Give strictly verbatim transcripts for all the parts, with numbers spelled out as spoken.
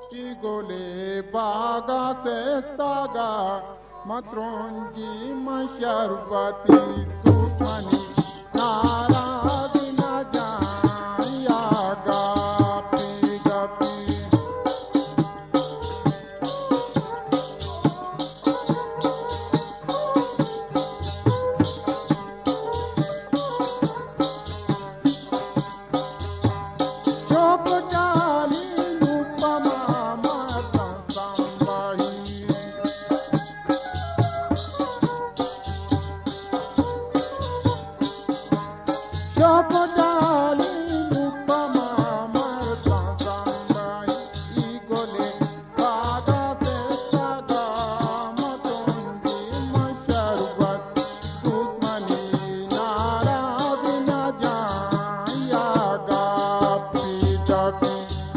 Igole baga sestaga matronji masharbati tutmani naradina jaya gapi gapi chopjali nupama Chopodali Nupama Marta Sambai Igole Baga Sestaga Matondi Masharbat Tusmani Nara Vinajaya Gapi Japi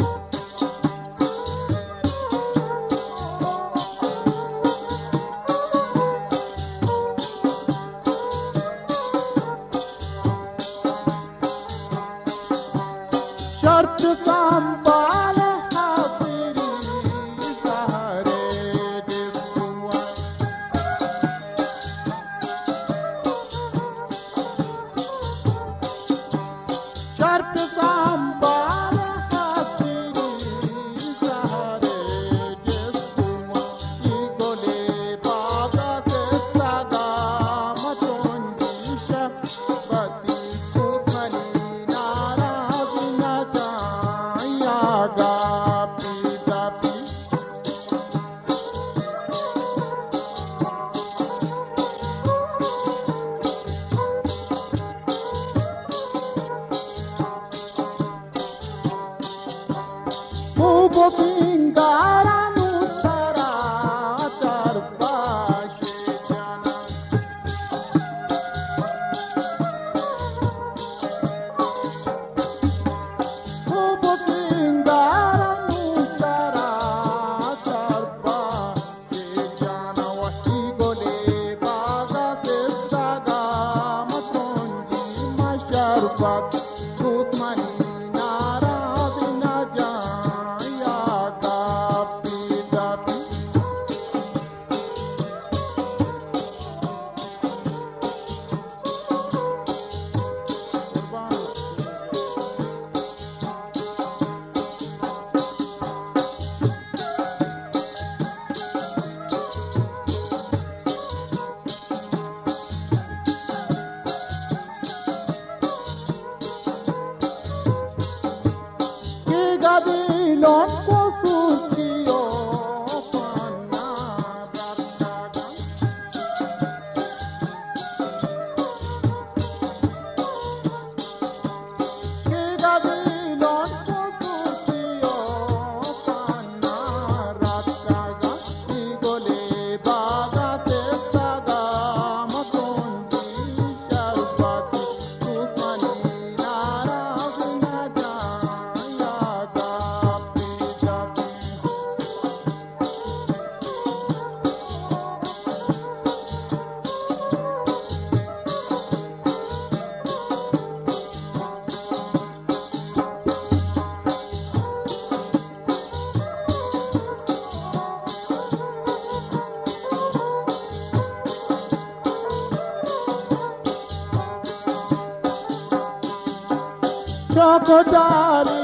Sharp sambal hatiri sahare disua Sharp sambal hatiri sahare disua Igole baga sestaga matondi shabati tutmani nara gapi gapi Mubo pingara nutara tarbashi jana Mubo pingara nutara tarbashi jana Igole baga sestaga matronji masharbat tutmani nara vinajaya gapi gapi Gabilon posutio panna rataga Gabilon posutio panna rataga Igole baga sestaga matondi sharbati tutmani nara vinajaya gapi gapi Chopodali